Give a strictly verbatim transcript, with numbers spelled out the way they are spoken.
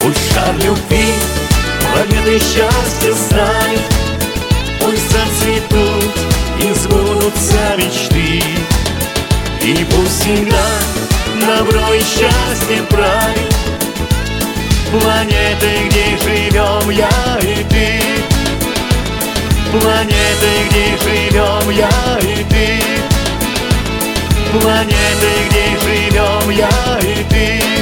Пусть шар любви планетой счастья станет, пусть зацветут и сбудутся мечты, и пусть всегда добро и счастье правит планетой, где живем я и ты. Планетой, где живем я и ты. Планетой, где живем я и ты.